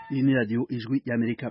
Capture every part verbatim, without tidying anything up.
Iyi ni radiyo ijwi y'Amerika.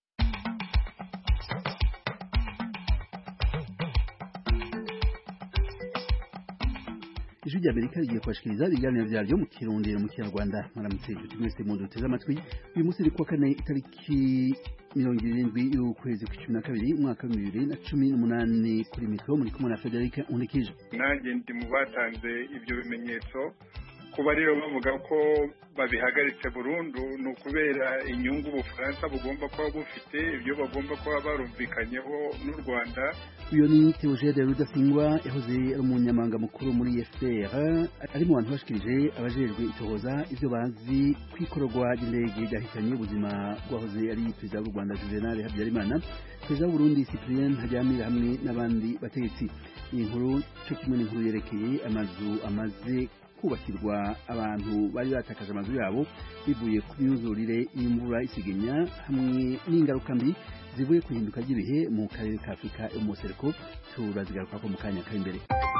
Ijwi ry'Amerika rigiye kubashikiriza ibiganiro vyaryo mu Kirundi mu Kinyarwanda. Mwaramutse inshuti mwese mu duteze amatwi. Uyu munsi ni kuwa kane itariki mirongo irindwi y'ukwezi kw'icumi na kabiri umwaka wa bibiri na cumi n'umunani. Kuri mikro muri kumwe na Frederic Unikije. Nanjye ndi mu batanze ibyo bimenyetso kuba rero bavuga ko babihagaritse burundu ni ukubera inyungu Ubufaransa bugomba kuba bufite ibyo bagomba kuba barumvikanyeho n'u Rwanda. Uyu ni Theogene Rudasingwa yahoze ari umunyamabanga mukuru muri F P R, ari mu bantu bashikirije abajejwe itohoza ivyo bazi kwikorwa ry'indege ryahitanye ubuzima bwahoze ari perezida w'u Rwanda Juvenal Habyarimana, perezida w'u Burundi Cyprien Ntaryamira hamwe n'abandi bategetsi. Iyi nkuru cyo kimwe n'inkuru yerekeye amazu amaze kubakirwa abantu bari batakaje amazu yabo bivuye ku myuzurire y'imvura isigenya hamwe n'ingaruka mbi zivuye kuhinduka ry'ibihe mu karere ka Afrika yo mu Buseruko. Turazigaruka ko mu kanya kari imbere.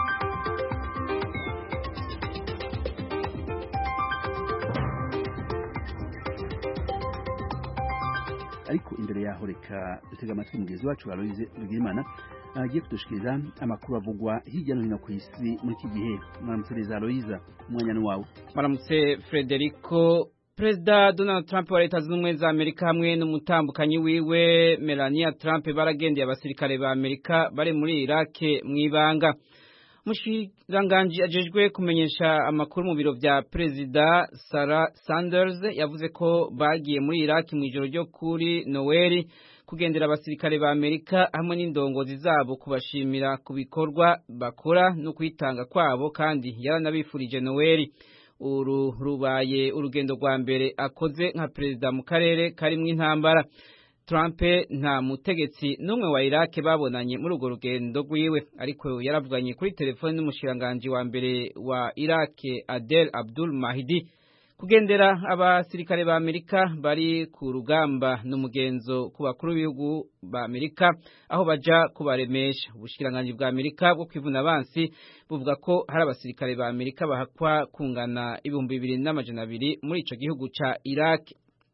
Ariko imbere yaho reka dutega amatwi mugenzi wacu Aloise Rugimana agiye kudushikiriza amakuru avugwa hirya no hino ku isi muri iki gihe. Mwaramutse Aloise, umwanya ni wawe. Mwaramutse Frederico. Perezida Donald Trump wa Leta Zunze Ubumwe za Amerika hamwe n'umutambukanyi wiwe Melania Trump baragendeye abasirikare ba Amerika bari muri Iraq mwibanga. Mushikiranganji ajejwe kumenyesha amakuru mu biro vya Perezida Sarah Sanders yavuze ko bagiye muri Iraq mu ijoro ryo kuri Noel kugendera abasirikare ba Amerika hamwe n'indongozi zabo kubashimira ku bikorwa bakora no kwitanga kwabo, kandi yaranabifurije Noel. Uru rubaye urugendo rwa mbere akoze nka perezida mu karere karimwo intambara. Trump nta mutegetsi n'umwe wa Iraq babonanye muri urwo rugendo rwiwe, ariko yaravuganye kuri telefone n'umushikiranganji wa mbere wa Iraq Adel Abdul Mahdi. Kugendera abasirikare ba Amerika bari ku rugamba n'umugenzo ku bakuru b'ibihugu ba Amerika aho baja kubaremesha. Ubushikiranganji bwa Amerika bwo kwivuna abansi buvuga ko hari abasirikare ba Amerika bahakwa kungana ibihumbi bibiri n'amajana abiri muri ico gihugu ca Iraq.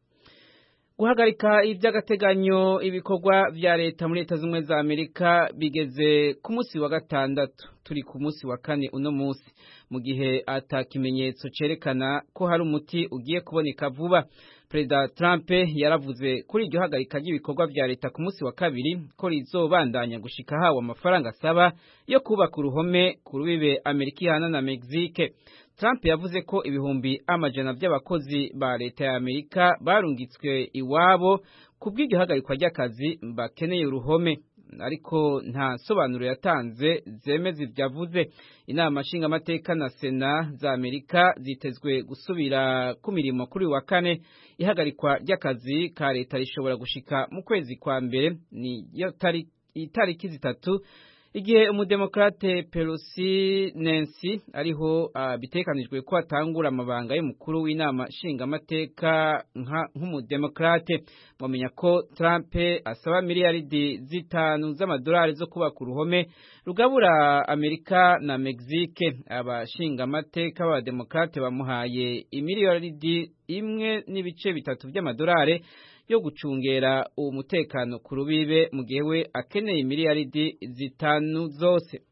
Guhagarika ivy'agateganyo ibikorwa vya leta muri Leta Zunze za Amerika bigeze ku munsi wa gatandatu. Turi ku munsi wa kane uno munsi, mu gihe ata kimenyetso cerekana ko hari umuti ugiye kuboneka vuba. Perezida Trump yaravuze kuri iryo hagarika ry'ibikorwa vya leta ku munsi wa kabiri ko rizobandanya gushika hawe amafaranga asaba yo kubaka uruhome ku rubibe Amerika ihana na Mexique. Trump yavuze ko ibihumbi amajana by'abakozi ba leta ya Amerika barungitswe iwabo kubw'iryo hagarikwa ry'akazi bakeneye uruhome, ariko nta sobanuro yatanze zemeza ivyavuze. Inama nshingamateka na Sena za Amerika zitezwe gusubira ku mirimo kuri wa kane. Ihagarikwa ry'akazi ka leta rishobora gushika mu kwezi kwa mbere, ni yo itariki zitatu, igihe umudemokrate Pelosi Nancy ariho uh, bitekanijwe ko atangura amabanga y'umukuru w'inama nshingamateka nk'umudemokrate. Mwamenya ko Trump asaba miliyaridi zitanu z'amadolari zo kubaka uruhome rugabura Amerika na Mexique. Abashingamateka b'abademokrate bamuhaye imiliyaridi imwe n'ibice bitatu by'amadolari yo gucungera umutekano ku rubibe, mu gihe we akeneye imiliyaridi zitanu zose.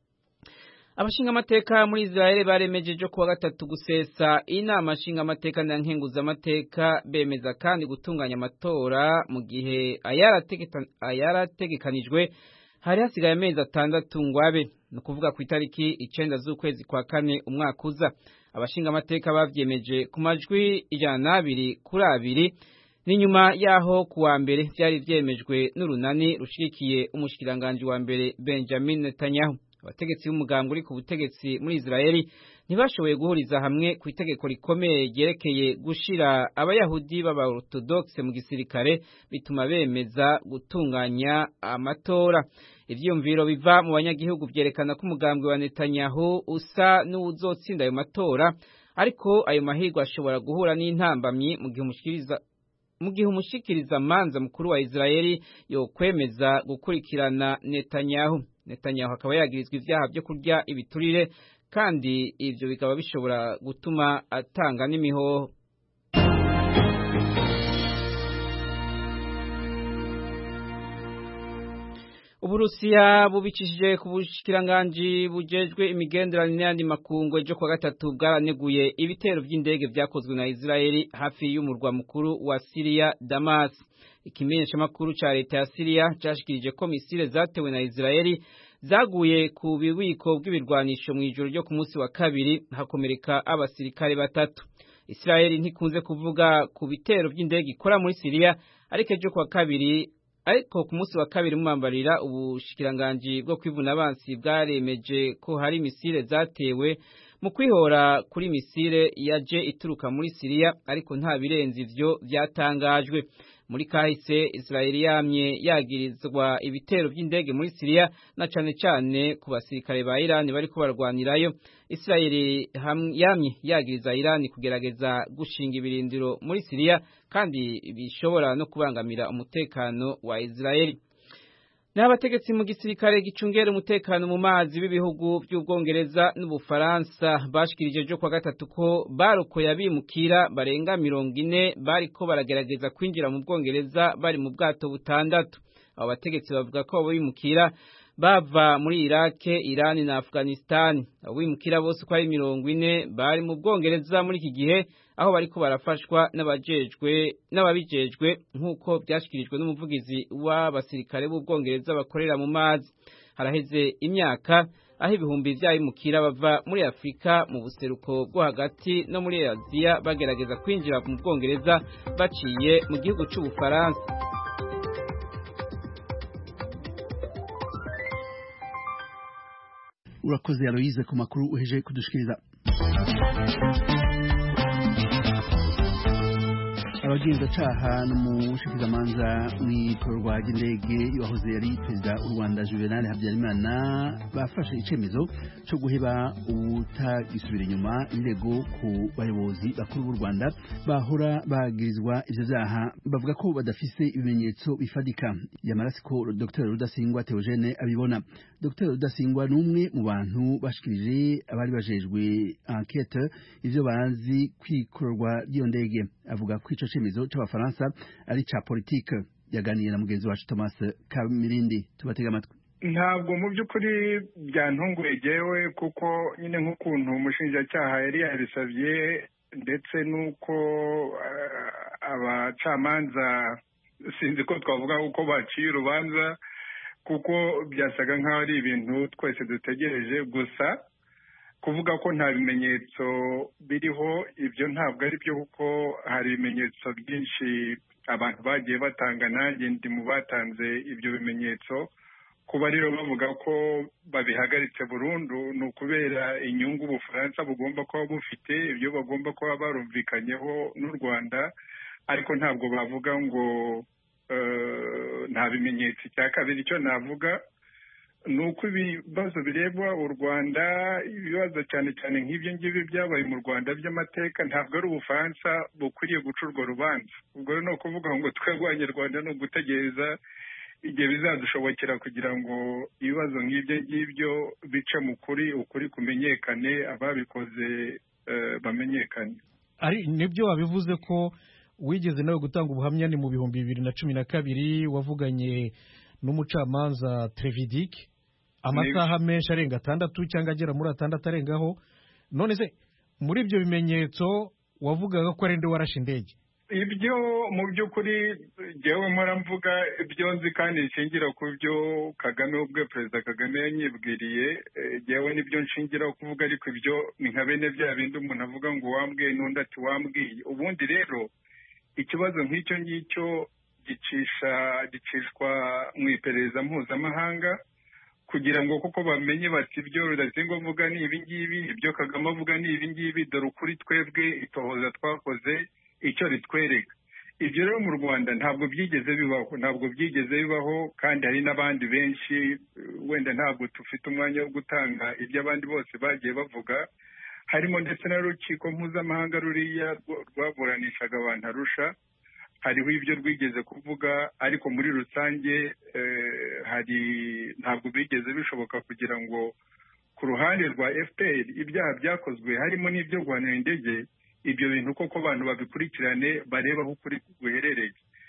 Abashingamateka muri Israel baremejeje kuwa gatatu gusesa inama nshingamateka na nkenguzamateka, bemeza kandi gutunganya amatora mu gihe ayarategekanijwe hari hasigaye amezi atandatu ngwabe, no kuvuga ku itariki icenda z'ukwezi kwa kane umwaka uza. Abashingamateka bavyemeje ku majwi ijana n'abiri kuri abiri. Ni nyuma yaho kuwa mbere byari vyemejwe n'urunani rushigikiye umushikiranganji wa mbere Benjamin Netanyahu. Abategetsi b'umugambwe uri ku butegetsi muri Israeli ntibashoboye guhuriza hamwe ku itegeko rikomeye ryerekeye gushira abayahudi b'abaorthodoxe mu gisirikare, bituma bemeza gutunganya amatora. Ivyumviro biva mu banyagihugu vyerekana ko umugambwe wa Netanyahu usa n'uzotsinda ayo matora, ariko ayo mahirwe ashobora guhura n'intambamyi mu gihe umushikiriza mu gihe umushikiriza manza mukuru wa Israeli yo kwemeza gukurikirana Netanyahu. Netanyahu akaba yagirizwa ivyaha byo kurya ibiturire, kandi ivyo bikaba bishobora gutuma atanga n'imihoho. Uburusiya bubicishije ku bushikiranganje bujejwe imigenderanire n'andi makungu ejo kwa gatatu bwaraneguye ibitero by'indege vyakozwe na Israeli hafi y'umurwa mukuru wa Syria Damas. Ikimenyesha makuru ca leta ya Syria cyashikirije ko misile zatewe na Israeli zaguye ku bibiko bw'ibirwanisho mu ijoro ryo ku munsi wa kabiri hakomereka abasirikare batatu. Israeli ntikunze kuvuga ku bitero by'indege ikora muri Syria ariko ejo kwa kabiri ariko ku munsi wa kabiri mumambarira ubushikiranganje bwo kwivuna abansi bwaremeje ko hari misile zatewe mu kwihora kuri misile yaje ituruka muri Syria ariko nta birenze ivyo vyatangajwe. Muri kahise Israeli yamye yagirizwa ibitero by'indege muri Syria na cane cane ku basirikare ba Iran bariko barwanirayo. Israeli yamye yagiriza Iran kugerageza gushinga ibirindiro muri Syria kandi bishobora no kubangamira umutekano wa Israeli. N'abategetsi mu gisirikare gicungera umutekano mu mazi b'ibihugu by'Ubwongereza n'Ubufaransa bashikirije ejo kwa gatatu ko barokoye abimukira barenga mirongo ine bariko baragerageza kwinjira mu Bwongereza bari mu bwato butandatu. Abo bategetsi bavuga ko abo bimukira bava muri Iraq, Iran na Afghanistan. Abo bimukira bose ko ari mirongo ine bari mu Bwongereza muri iki gihe aho bariko barafashwa n'abajejwe n'ababijejwe nkuko byashikirijwe n'umuvugizi w'abasirikare b'Ubwongereza bakorera mu mazi. Haraheze imyaka aho ibihumbi vy'abimukira bava muri Afrika mu buseruko bwo hagati no muri Aziya bagerageza kwinjira mu Bwongereza baciye mu gihugu c'Ubufaransa. Urakoze Aloise ku makuru uheje kudushikiriza. Abagenzacyaha n'umushikizamanza w'ikorwa ry'indege yahoze yari perezida w'u Rwanda Juvenal Habyarimana bafashe icemezo cyo guheba ubutagisubira inyuma indego ku bayobozi bakuru b'u Rwanda bahora bagirizwa ivyo vyaha bavuga ko badafise ibimenyetso bifadika. Yamarasiko Dr Rudasingwa Theogene abibona. Dr Rudasingwa numwe mu bantu bashikirije abari bajejwe enquête ivyo bazi kwikorwa ry'iyo ndege. Avuga ko ico cemezo c'abafaransa ari ca politique. Yaganiye na mugenzi wacu Thomas Kamirindi. Tubatega amatwi. Ntabwo mu by'ukuri byantunguye jewe kuko nyine nk'ukuntu umushinjacyaha yari yabisabye ndetse nuko uh, abacamanza sinzi ko twavuga uko baciye urubanza kuko byasaga nk'aho ari ibintu twese dutegereje gusa kuvuga ko nta bimenyetso biriho ibyo ntabwo ari byo kuko hari ibimenyetso byinshi abantu bagiye batanga nanjye ndi mu batanze ibyo bimenyetso kuba rero bavuga ko babihagaritse burundu ni ukubera inyungu Ubufaransa bugomba kuba bufite ibyo bagomba kuba barumvikanyeho n'u Rwanda ariko ntabwo bavuga ngo uh, nta bimenyetso. Cya kabiri icyo navuga nuko ibibazo bireba u Rwanda ibibazo cyane cyane nk'ibyo ngibyo byabaye mu Rwanda by'amateka ntabwo ari Ubufaransa bukwiriye guca urwo rubanza. Ubwo no kuvuga ngo twebwe Abanyarwanda no gutegereza igihe bizadushobokera kugira ngo ibibazo nk'ibyo ngibyo bice mu kuri ukuri kumenyekane ababikoze uh, bamenyekane. Ari nibyo wabivuze ko wigeze nawe gutanga ubuhamya ni mu bihumbi bibiri na cumi na kabiri wavuganye n'umucamanza Trevidic amasaha menshi arenga atandatu cyangwa agera muri atandatu arengaho. None se muri ibyo bimenyetso wavugaga ko ari nde warashe indege? Ibyo mu by'ukuri jewe mpora mvuga ibyo nzi kandi nshingira ku byo Kagame ubwe Perezida Kagame yanyibwiriye jewe nibyo nshingiraho kuvuga ariko ibyo ni nka bene bya bindi umuntu avuga ngo wambwiye n'undi ati wambwiye. Ubundi rero ikibazo nk'icyo ngicyo gicisha gicishwa mu iperereza mpuzamahanga kugira ngo kuko bamenye bati ibyo Rudasingwa avuga ni ibi ngibi ibyo Kagame avuga ni ibi ngibi dore ukuri twebwe itohoza twakoze icyo ritwereka. Ibyo rero mu Rwanda ntabwo byigeze bibaho ntabwo byigeze bibaho kandi hari n'abandi benshi wenda ntabwo tufite umwanya wo gutanga ibyo abandi bose bagiye bavuga harimo ndetse n'urukiko mpuzamahanga ruriya rwaburanishaga abantu Arusha hariho ibyo rwigeze kuvuga ariko muri rusange eh, hari ntabwo bigeze bishoboka kugira ngo ku ruhande rwa F P R ibyaha byakozwe harimo n'ibyo guhanira indege ibyo bintu koko abantu babikurikirane bareba aho kuri guherereye.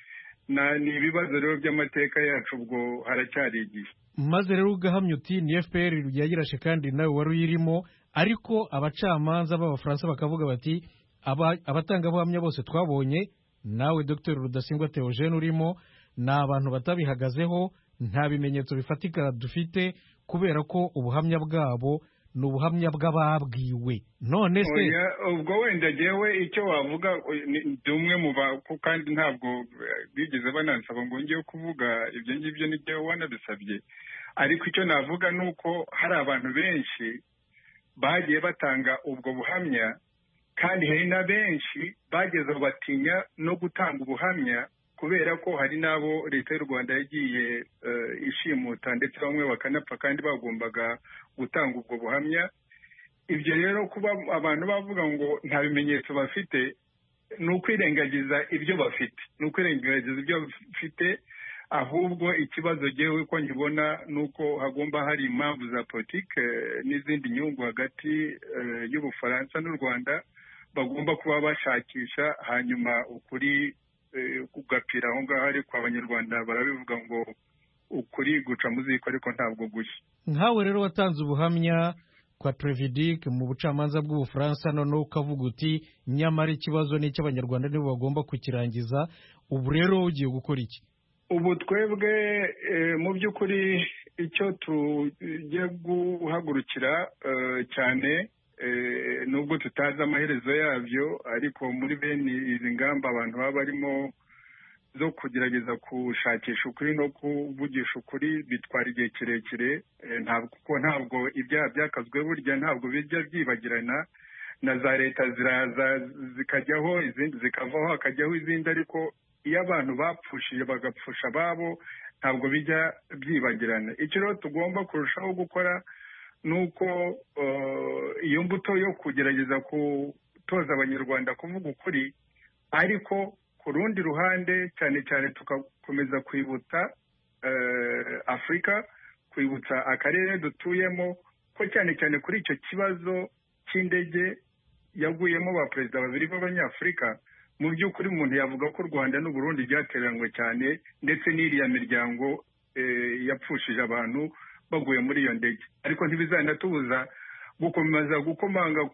ni ibibazo rero by'amateka yacu, ubwo haracyari igihe. maze rero ugahamya uti ni F P R yagirashe kandi nawe wari uyirimo, ariko abacamanza b'abafaransa bakavuga bati abatangabuhamya bose twabonye, nawe Dr Rudasingwa Theogene urimo, ni abantu batabihagazeho, nta bimenyetso bifatika dufite, kubera ko ubuhamya bwabo ni ubuhamya bw'ababwiwe. None se ubwo wenda jewe icyo wavuga ndi umwe mu kandi ntabwo bigeze banansaba ngo ngiye kuvuga ibyo ngibyo n'ibyo wanabisabye, ariko icyo navuga ni uko hari abantu benshi bagiye batanga ubwo buhamya, kandi hari na benshi bageze batinya no gutanga ubuhamya, kubera ko hari n'abo leta y'u Rwanda yagiye ishimuta ndetse bamwe bakanapfa kandi bagombaga gutanga ubwo buhamya. Ibyo rero kuba abantu bavuga ngo nta bimenyetso bafite ni ukwirengagiza ibyo bafite, ni ukwirengagiza ibyo bafite, ahubwo ikibazo jewe ko nkibona ni uko hagomba hari impamvu za politike n'izindi nyungu hagati y'Ubufaransa n'u Rwanda bagomba kuba bashakisha, hanyuma ukuri kugapira aho ngaho. Ariko abanyarwanda barabivuga ngo ukuri guca mu ziko ariko ntabwo gushya. Nkawe rero watanze ubuhamya kwa Trevidic mu bucamanza bw'Ubufaransa, none ukavuga uti nyamara ikibazo ni cy'abanyarwanda nibo bagomba kukirangiza, ubu rero ugiye gukora iki? Ubu twebwe mu by'ukuri icyo tugiye guhagurukira cyane, nubwo tutazi amaherezo yabyo, ariko muri bene izi ngamba abantu baba barimo zo kugerageza gushakisha ukuri no kuvugisha ukuri bitwara igihe kirekire, ntabwo kuko ntabwo ibyaha byakazwe burya ntabwo bijya byibagirana, na za leta ziraza zikajyaho izindi zikavaho hakajyaho izindi, ariko iyo abantu bapfushije bagapfusha ababo ntabwo bijya byibagirana. Icyo rero tugomba kurushaho gukora ni uko iyo mbuto yo kugerageza gutoza abanyarwanda kuvuga ukuri, ariko ku rundi ruhande cyane cyane tugakomeza kwibutsa Afurika, kwibutsa akarere dutuyemo ko cyane cyane kuri icyo kibazo cy'indege yaguyemo ba perezida babiri b'Abanyafurika, mu by'ukuri umuntu yavuga ko u Rwanda n'u Burundi byateranywe cyane, ndetse n'iriya miryango yapfushije abantu baguye muri iyo ndege. Ariko ntibizanatubuza gukomeza gukomanga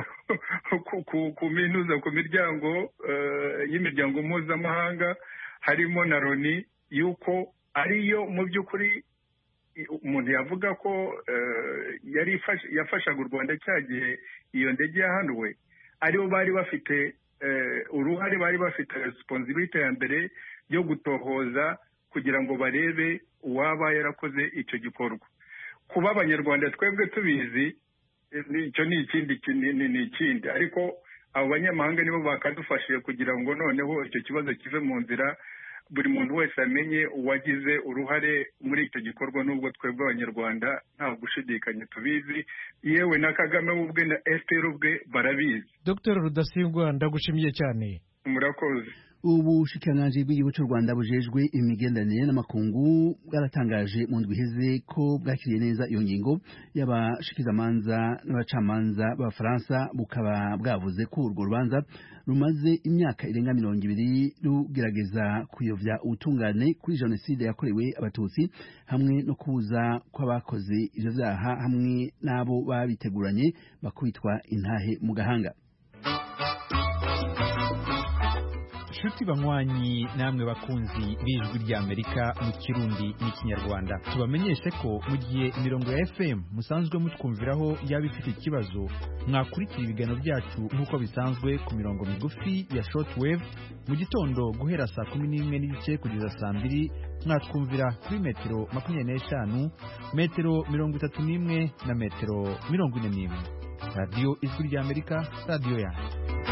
ku minuza ku miryango y'imiryango mpuzamahanga harimo na Loni, yuko ariyo mu by'ukuri umuntu yavuga ko yari yafashaga u Rwanda cya gihe iyo ndege yahanuwe, aribo bari bafite uruhare, bari bafite responsibility ya mbere yo gutohoza kugira ngo barebe uwaba yarakoze icyo gikorwa. Kuba abanyarwanda twebwe tubizi icyo ni ikindi ni ikindi, ariko abo banyamahanga nibo bakadufashije kugira ngo noneho icyo kibazo kive mu nzira, buri muntu wese amenye uwagize uruhare muri icyo gikorwa, nubwo twebwe abanyarwanda nta gushidikanya tubizi, yewe na Kagame ubwe na F P R ubwe barabizi. Dr Rudasingwa, ndagushimiye cyane. Murakoze. Ubushikiranganji bw'igihugu cy'u Rwanda bujejwe imigenderanire n'amakungu bwaratangaje mu ndwi iheze ko bwakiriye neza iyo ngingo y'abashikizamanza n'abacamanza b'Abafaransa, bukaba bwavuze ko urwo rubanza rumaze imyaka irenga mirongo ibiri rugerageza kuyovya ubutungane kuri jenoside yakorewe Abatutsi, hamwe no kubuza kw'abakoze ivyo vyaha hamwe n'abo babiteguranye bakubitwa intahe mu gahanga. Shuti banywanyi namwe bakunzi b'ijwi ry'Amerika mu Kirundi n'Ikinyarwanda, tubamenyeshe ko mu gihe imirongo ya F M musanzwe mutwumviraho yaba ifite ikibazo, mwakurikira ibiganiro byacu nk'uko bisanzwe ku mirongo migufi ya shortwave mu gitondo guhera saa kumi n'imwe n'igice kugeza saa mbiri, mwatwumvira kuri metero makumyabiri n'eshanu, metero mirongo itatu n'imwe na metero mirongo ine n'imwe. Radio Ijwi ry'Amerika, radio yacu.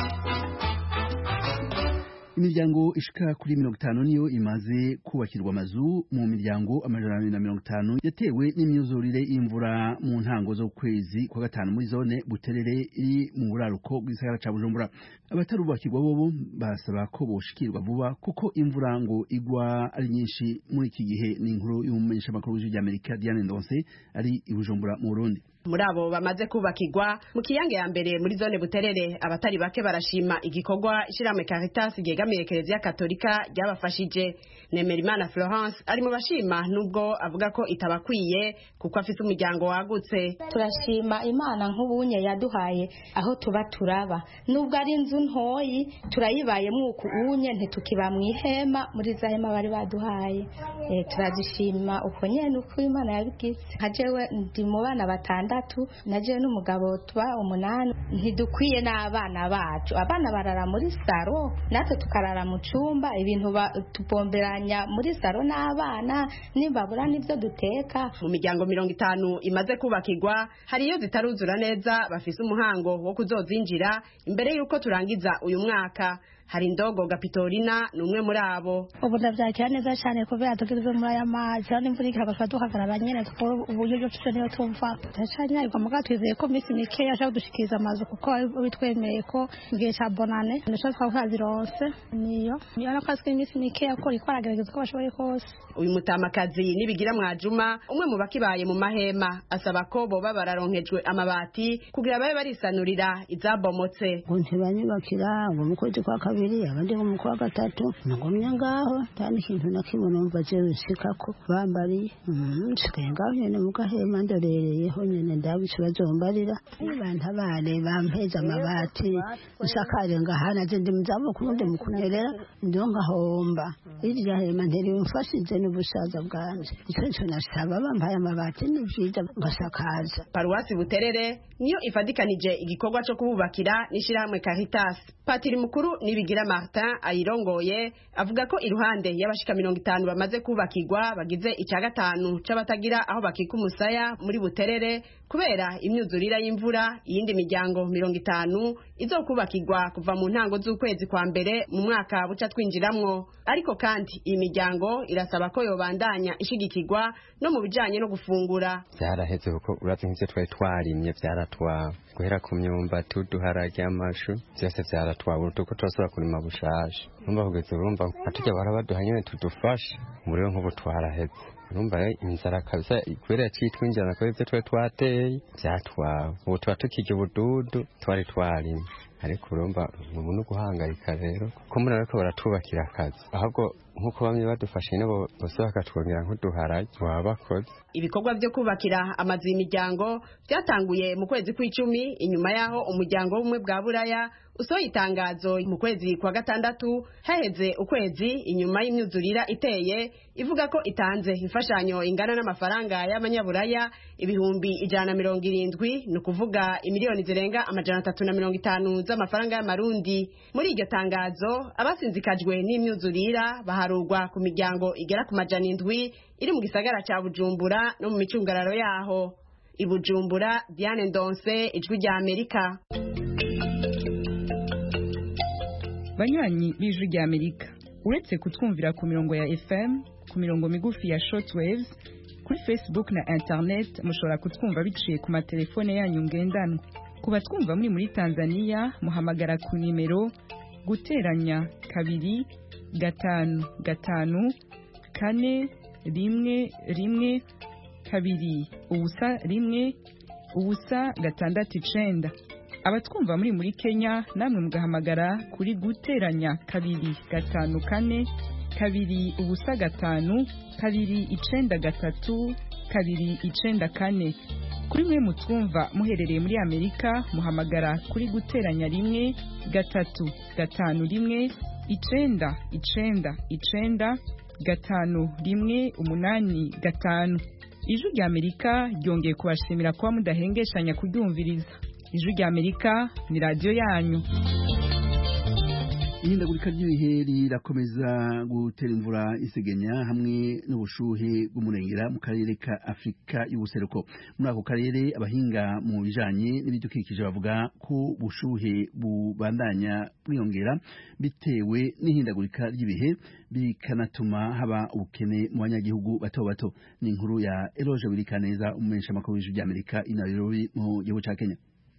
Imiryango ishika kuri mirongo itanu niyo imaze kubakirwa amazu mu miryango amajana abiri na mirongo itanu yatewe n'imyuzurire y'imvura mu ntango zo kwezi kwa gatanu muri zone Buterere iri mu buraruko bw'isagara ca Bujumbura. Abatarubakirwa bobo basaba ko boshikirwa vuba kuko imvura ngo igwa ari nyinshi muri iki gihe. Ni inkuru y'umumenyesha makuru w'ijwi ry'Amerika Diane Ndonse ari i Bujumbura mu Burundi. Muri abo bamaze kubakirwa mu kiyange ya mbere muri zone Buterere, abatari bake barashima igikorwa ishiramwe Caritas igega ishami Ekereziya Katolika ryabafashije. Nemerimana Florence ari mu bashima nubwo avuga ko itabakwiye kuko afite umuryango wagutse. Turashima Imana nk'ubunye yaduhaye aho tuba turaba, nubwo ari inzu ntoyi turayibayemo uku unye ntitukiba mu ihema muri za hema bari baduhaye. E, turazishima uko nyene uko Imana yabigize. Hajewe ndi mu bana batandatu, naje n'umugabo tuba umunani, ntidukwiye n'abana bacu. Abana barara muri saro, natwe tukarara mu cumba, ibintu tupomberanya muri saro n'abana, nimbabura nivyo duteka. Mu miryango mirongo itanu imaze kubakirwa, hari iyo zitaruzura neza bafise umuhango wo kuzozinjira imbere yuko turangiza uyu mwaka. Hari Indogo Gapitorina numwe muri abo. Ubu ndavyakira neza cyane kubera tugeze muri aya mazi, kandi imvura ikagwa duhagarara nyene tukora uburyo byo cyo niyo tumva. Cyane ariko muga twizeye ko misi mike yashaka dushikiriza amazu kuko bitwemeye ko igihe ca bonane ndashaka twazironse niyo. Niyo nakaswe misi mike yakora ikwaragereza ko bashoboye kose. Uyu mutamakazi nibigira Mwajuma umwe mu bakibaye mu mahema asaba ko bo babararonkejwe amabati kugira babe barisanurira izabomotse. Ntibanyubakira ngo mukozi kwa kabiri abandi mu kwa gatatu nagomye ngaho tani kintu nakimwe numva je ushikako bambari nshikaye ngaho nyene mu gahema ndorereyeho nyene ndabicu bazombarira abantu bane bampeza amabati usakare ngahana je ndi muzabo kundi mukunyerera ndonga homba irya hema nteri umfashije n'ubusaza bwanje icyo nasaba bambaye amabati n'ivyiza ngasakaza. Paruwasi Buterere niyo ifadikanije igikorwa cyo kububakira n'ishirahamwe Caritas. Patiri mukuru Nibigira Martin ayirongoye avuga ko iruhande y'abashika mirongo itanu bamaze kubakirwa bagize icya gatanu c'abatagira aho bakika umusaya muri Buterere kubera imyuzurira y'imvura. Iyindi miryango mirongo itanu izokubakirwa kuva mu ntango z'ukwezi kwa mbere mu mwaka buca twinjiramwo. Ariko kandi iyi miryango irasaba ko yobandanya ishigikirwa no mu bijanye no gufungura. Byaraheze kuko urazi nk'ivyo twari twarimye byaratwawe guhera ku myumbati uduharage amashu byose byaratwawe utuko twasubira kurima bushasha. Numva kugeza urumva atujya barabaduha nyene tudufasha umuriro nk'ubu twaraheze. Urumva inzara kabisa ikwere cyitwinjana ko ivyo twari twateye byatwawe. Ubu tuba tukije ubududu twari twarimye. Ariko urumva ubu no guhangayika rero ko muri ariko baratubakira akazi ahubwo nkuko bamwe badufashe nabo bose bakatwongera nk'uduharage wabakoze. Ibikorwa byo kubakira amazi y'imiryango byatanguye mu kwezi kw'icumi inyuma yaho umuryango w'umwe bwa Buraya usohoye itangazo mu kwezi kwa gatandatu haheze ukwezi inyuma y'imyuzurira iteye ivuga ko itanze imfashanyo ingana n'amafaranga y'amanyaburaya ibihumbi ijana na mirongo irindwi ni ukuvuga imiliyoni zirenga amajana atatu na mirongo itanu z'amafaranga y'amarundi. Muri iryo tangazo abasinzikajwe n'imyuzurira baharugwa ku miryango igera ku majana indwi iri mu gisagara cya Bujumbura no mu micungararo yaho. I Bujumbura, Diane Ndonse, Ijwi rya Amerika. Banywanyi b'Ijwi rya Amerika, uretse kutwumvira ku mirongo ya F M, ku mirongo migufi ya shortwaves, kuri Facebook na internet mushobora kutwumva biciye ku matelefone yanyu ngendanwa. Ku batwumva muri muri Tanzania muhamagara ku nimero guteranya kabiri gatanu gatanu kane rimwe rimwe kabiri ubusa rimwe ubusa gatandatu icenda. Abatwumva muri muri Kenya namwe mugahamagara kuri guteranya kabiri gatanu kane kabiri ubusa gatanu kabiri icenda gatatu kabiri icenda kane. Kuri mwe mutwumva muherereye muri Amerika muhamagara kuri guteranya rimwe gatatu gatanu rimwe icenda icenda icenda gatanu rimwe umunani gatanu. Ijwi rya Amerika ryongeye kubashimira kuba mudahengeshanya kuryumviriza. Ijwi rya Amerika ni radio yanyu. Ihindagurika ry'ibihe rirakomeza gutera imvura isegenya hamwe n'ubushuhe bw'umurengera mu karere ka Afrika y'ubuseruko. Muri ako karere abahinga mu bijanye n'ibidukikije bavuga ko bushuhe bubandanya bwiyongera bitewe n'ihindagurika ry'ibihe bikanatuma haba ubukene mu banyagihugu bato bato. Ni inkuru ya Eloge Wirikaneza umumenyesha makuru w'Ijwi rya Amerika i Nairobi mu gihugu ca Kenya.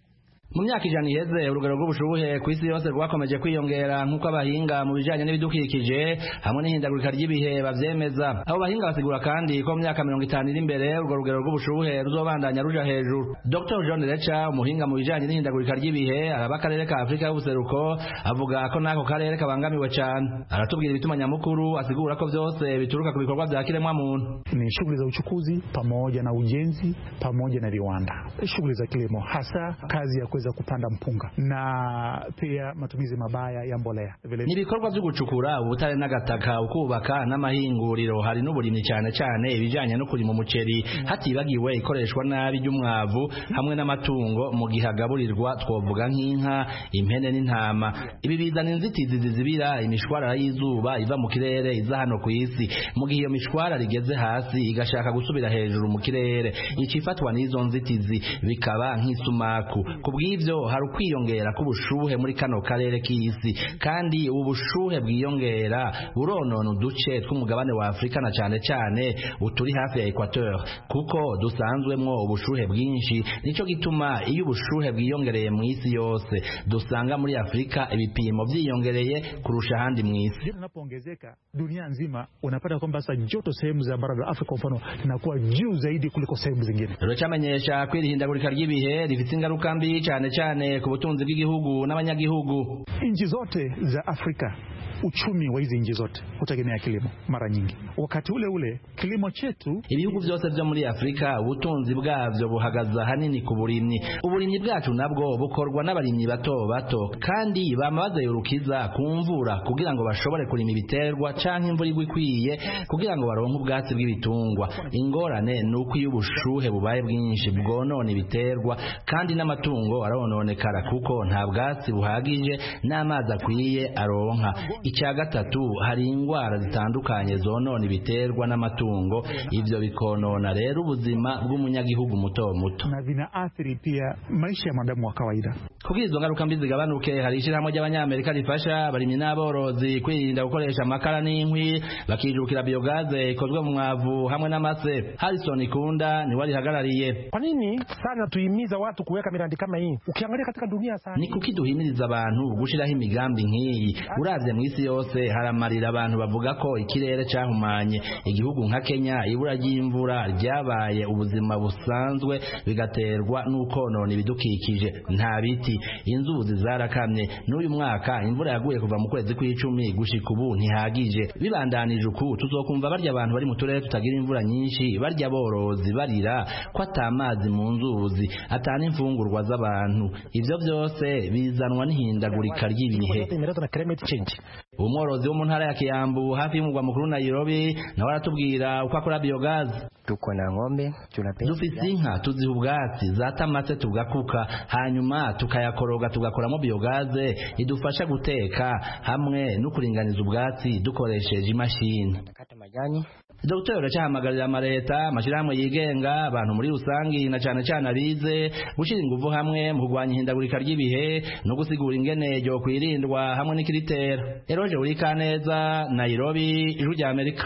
mu myaka ijana iheze urugero rw'ubushubuhe ku isi yose rwakomeje kwiyongera nk'uko abahinga mu bijanye n'ibidukikije hamwe n'ihindagurika ry'ibihe bavyemeza. Abo bahinga basigura kandi ko mu myaka mirongo itanu iri imbere urwo rugero rw'ubushubuhe ruzobandanya ruja hejuru. Doctor John Lecha, umuhinga mu bijanye n'ihindagurika ry'ibihe araba akarere ka Afrika y'ubuseruko, avuga ko n'ako karere kabangamiwe cane. Aratubwira ibituma nyamukuru, asigura ko vyose bituruka ku bikorwa vya kiremwa muntu. Ni shughuli za uchukuzi pamoja na ujenzi pamoja na viwanda, shughuli za kilimo, hasa kazi ya kuweza kupanda mpunga na pia matumizi mabaya ya mbolea. Ni ibikorwa vyo gucukura ubutare n'agataka, ukubaka n'amahinguriro, hari n'uburimyi cyane cyane ibijanye no kurima umuceri, hatibagiwe ikoreshwa nabi ry'umwavu hamwe n'amatungo mu gihe agaburirwa, twovuga nk'inka, impene n'intama. Ibi bizana inzitizi zizibira imishwarara y'izuba iva mu kirere iza hano ku isi, mu gihe iyo mishwarara igeze hasi igashaka gusubira hejuru mu kirere, icifatwa n'izo nzitizi bikaba nk'isumaku. Kubw'ivyo hari ukwiyongera k'ubushuhe muri kano karere k'isi, kandi ubu bushuhe bwiyongera buronona uduce tw'umugabane wa Afrika na cyane cyane uturi hafi ya Equateur, kuko dusanzwemwo ubushuhe bwinshi. Nico gituma iyo ubushuhe bwiyongereye mu isi yose dusanga muri Afrika ibipimo vyiyongereye kurusha handi mu isi. Unapoongezeka dunia nzima unapata kwamba sasa joto sehemu za bara la Afrika mfano inakuwa juu zaidi kuliko sehemu zingine. Rero cyamenyesha kwirihindagurika ry'ibihe rifite ingaruka mbi cyane cyane ku butunzi bw'igihugu n'abanyagihugu. Nchi zote za Afrika, uchumi wa hizi nchi zote utegemea kilimo mara nyingi. Wakati ule ule kilimo chetu, ibihugu byose byo muri Afrika ubutunzi bwavyo buhagaza hanini ku burimyi. Uburimyi bwacu nabwo bukorwa n'abarimyi bato bato, kandi bamaze yurukiza kumvura kugira ngo bashobore kurima ibiterwa canke imvura igwikwiye kugira ngo baronke ubwatsi bw'ibitungwa. Ingorane nuko iyo ubushuhe bubaye bwinshi bwonona ibiterwa, kandi n'amatungo arononekara kuko nta bwatsi buhagije n'amazi akwiye aronka. Icya gatatu, hari ingwara zitandukanye zonona ibiterwa n'amatungo, ivyo bikonona rero ubuzima bw'umunyagihugu muto muto, na vinaathiri pia maisha ya mwanadamu wa kawaida. Kugira izo ngaruka mbi zigabanuke, hari ishirahamwe ry'abanyamerika rifasha abarimyi n'aborozi kwirinda gukoresha amakara n'inkwi, bakijukira biogaze ikozwe mu mwavu hamwe n'amase. Harrison Ikunda ni wari hagarariye. Kwa nini sana tuimiza watu kuweka miradi kama hii? Ukiangalia katika dunia sana, ni kuki duhimiriza abantu gushiraho imigambi nk'iyi. Uravye mu isi yose haramarira abantu bavuga ko ikirere cyahumanye. Igihugu nka Kenya ibura ry'imvura ryabaye ubuzima busanzwe bigaterwa n'ukonona ibidukikije. Nta biti, inzuzi zarakamye. N'uyu mwaka imvura yaguye kuva mu kwezi kw'icumi gushika ubu ntihagije. Bibandanije uku tuzokumva barya abantu bari mu turere tutagira imvura nyinshi, barya borozi barira ko atamazi mu nzuzi, atana imfungurwa z'abantu. Ivyo byose bizanwa n'ihindagurika ry'ibihe. Umworozi wo mu ntara ya Kiambu hafi y'umugwa mukuru Nairobi nawe aratubwira uko akora biogazi. Tuko na ng'ombe, tunapenda dufise inka, tuziha ubwatsi zatamase tugakuka, hanyuma tukayakoroga tugakoramo biogaze idufasha guteka hamwe no kuringaniza ubwatsi dukoresheje imashini. Nakata majani. Dr. Rachahamagarira amareta, amashirahamwe yigenga, abantu muri rusangi na cyane cyane abize gushira inguvu hamwe mu kurwanya ihindagurika ry'ibihe no gusigura ingene ryo kwirindwa hamwe n'ikiritera. Eroje uri Kaneza, Nairobi, Ijwi rya Amerika.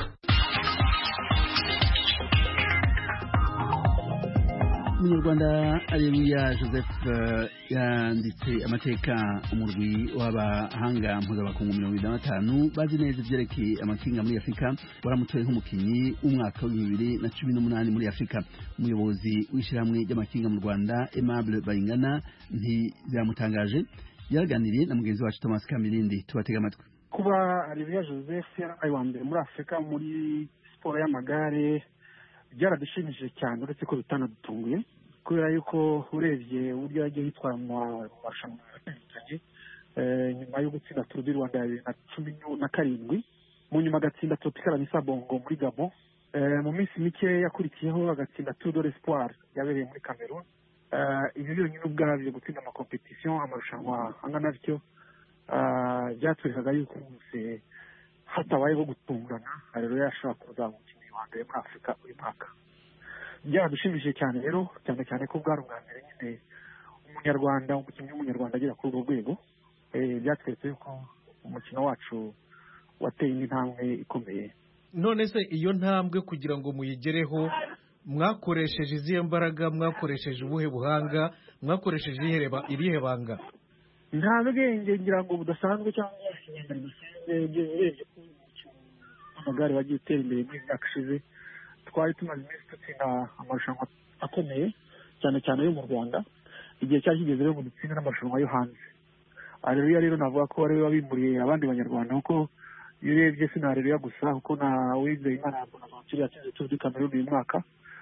Umunyarwanda Areruya Joseph uh, yanditse amateka umurwi w'abahanga mpuzamakungu mirongo ine na batanu bazi neza ivyerekeye amakinga muri Afrika, waramutoye nk'umukinyi w'umwaka wa bibiri na cumi n'umunani muri Afrika. Umuyobozi w'ishyirahamwe ry'amakinga mu Rwanda Aimable Bayingana ntibyamutangaje, yaraganiriye na mugenzi wacu Thomas Kamirindi. Tubatega amatwi. Kuba Areruya Joseph yarabaye wa mbere muri Afrika muri siporo y'amagare byaradushimishije cyane, uretse ko bitanadutunguye kubera yuko urebye uburyo yagiye yitwara mu marushanwa atandukanye, nyuma yo gutsinda Tour du Rwanda ya bibiri na cumi na karindwi, mu nyuma agatsinda Tropicale Misa Bongo muri Gabon, mu minsi mike yakurikiyeho agatsinda Tour de l'Espoir yabereye muri Cameroon. Ibi byonyine ubwabyo gutsinda amakompetisiyo amarushanwa angana bityo byatwerekaga yuko rwose hatabayeho gutungana rero yashobora kuzaba umukinnyi wa mbere muri Afrika uyu mwaka. Byaradushimishije cyane rero, cyane cyane ko bwari ubwa mbere nyine umunyarwanda umukinnyi w'umunyarwanda agera kuri urwo rwego. Byatweretse yuko umukino wacu wateye intambwe ikomeye. None se iyo ntambwe kugira ngo muyigereho mwakoresheje izihe mbaraga, mwakoresheje ubuhe buhanga, mwakoresheje irihe banga? nta bwenge ngira ngo budasanzwe cyangwa ikinyarwanda gisanzwe ibyo urebye ko amagare wagiye utera imbere muri myaka ishize. Twari tumaze iminsi dutsinda amarushanwa akomeye cyane cyane yo mu Rwanda, igihe cyari kigeze rero ngo dutsinde n'amarushanwa yo hanze. Areruya rero navuga ko ari we wabimburiye abandi banyarwanda, kuko iyo urebye si na Areruya gusa, kuko na Uwizeyimana Bonaventure yatsinze Tour du Cameroun uyu mwaka.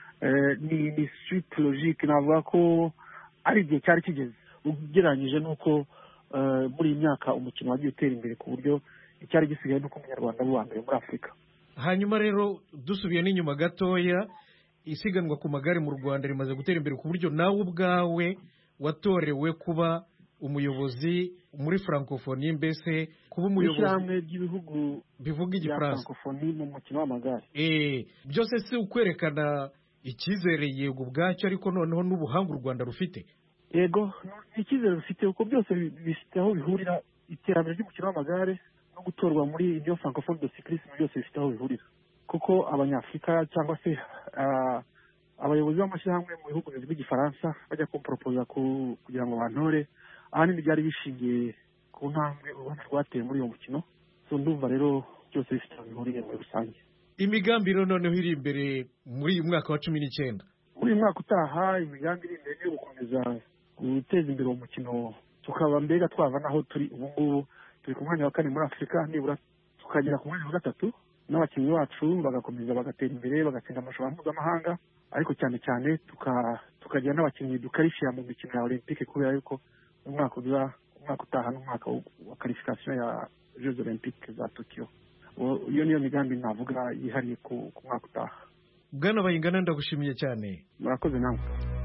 ni ni suite logique, navuga ko ari igihe cyari kigeze ugereranyije n'uko muri iyi myaka umukino wagiye utera imbere ku buryo icyari gisigaye n'uko umunyarwanda ari uwa mbere muri Afurika. Hanyuma rero dusubiye n'inyuma gatoya, isiganwa ku magare mu Rwanda rimaze gutera imbere ku buryo nawe ubwawe watorewe kuba umuyobozi muri francophonie, mbese kuba umuyobozi w'ishyirahamwe ry'ibihugu bivuga igifaransa francophonie mu mukino w'amagare. Eh, byose si ukwerekana icyizere yego ubwacyo, ariko noneho n'ubuhanga u Rwanda rufite. Yego icyizere rufite, kuko byose bifite aho bihurira, iterambere ry'umukino w'amagare no gutorwa muri Union Francophone de Cyclisme byose bifite aho bihurira, kuko abanyafurika cyangwa se abayobozi b'amashyirahamwe mu bihugu bivuga igifaransa bajya kumporopoza kugira ngo bantore, ahanini byari bishingiye ku ntambwe u Rwanda rwateye muri uwo mukino. So ndumva rero byose bifite aho bihuriye muri rusange. Imigambi rero noneho iri imbere muri uyu mwaka wa cumi n'icyenda, muri uyu mwaka utaha, imigambi iri imbere yo gukomeza guteza imbere uwo mukino, tukaba mbega twava naho turi ubu ngubu. Turi ku mwanya wa kane muri Afurika, nibura tukagera ku mwanya wa gatatu, n'abakinnyi bacu bagakomeza bagatera imbere, bagatsinda amarushanwa mpuzamahanga, ariko cyane cyane tukagira n'abakinnyi dukarishira mu mikino ya Olympique, kubera yuko umwaka uza umwaka utaha n'umwaka wa qualification ya Jeux Olympiques za Tokyo. Iyo niyo migambi navuga yihariye ku mwaka utaha. Bwana Bayingana, ndagushimiye cyane. Murakoze namwe.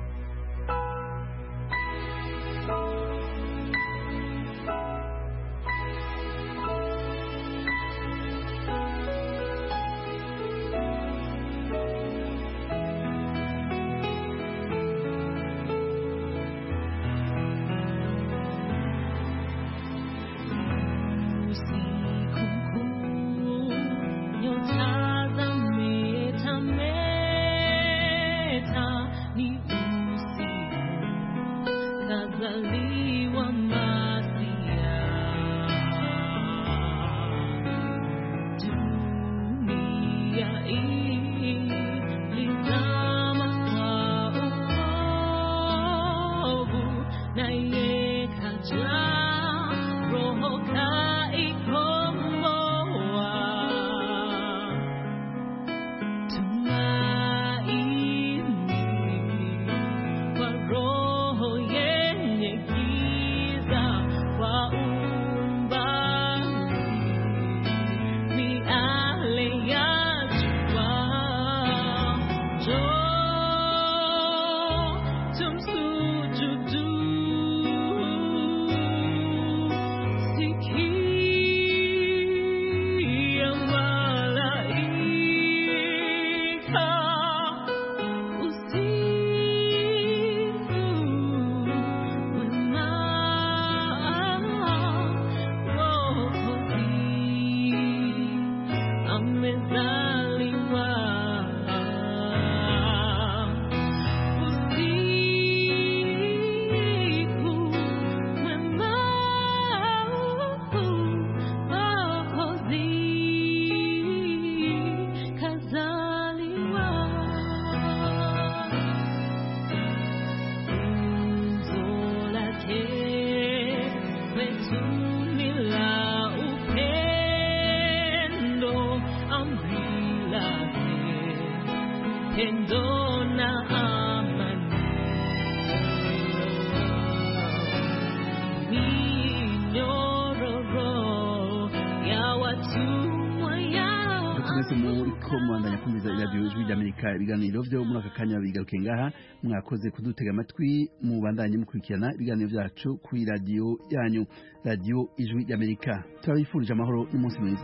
Ibiganiro byo muri aka kanya bigaruke ngaha. Mwakoze kudutega amatwi, mubandanye mukurikirana ibiganiro byacu kuri radio yanyu, Radio Ijwi ry'Amerika. Turabifurije amahoro n'umunsi mwiza.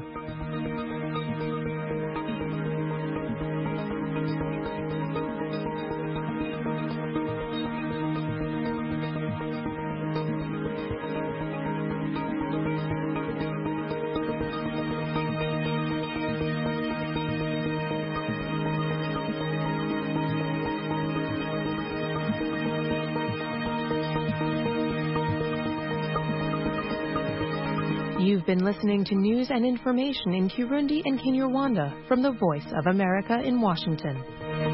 You've been listening to news and information in Kirundi and Kinyarwanda from the Voice of America in Washington.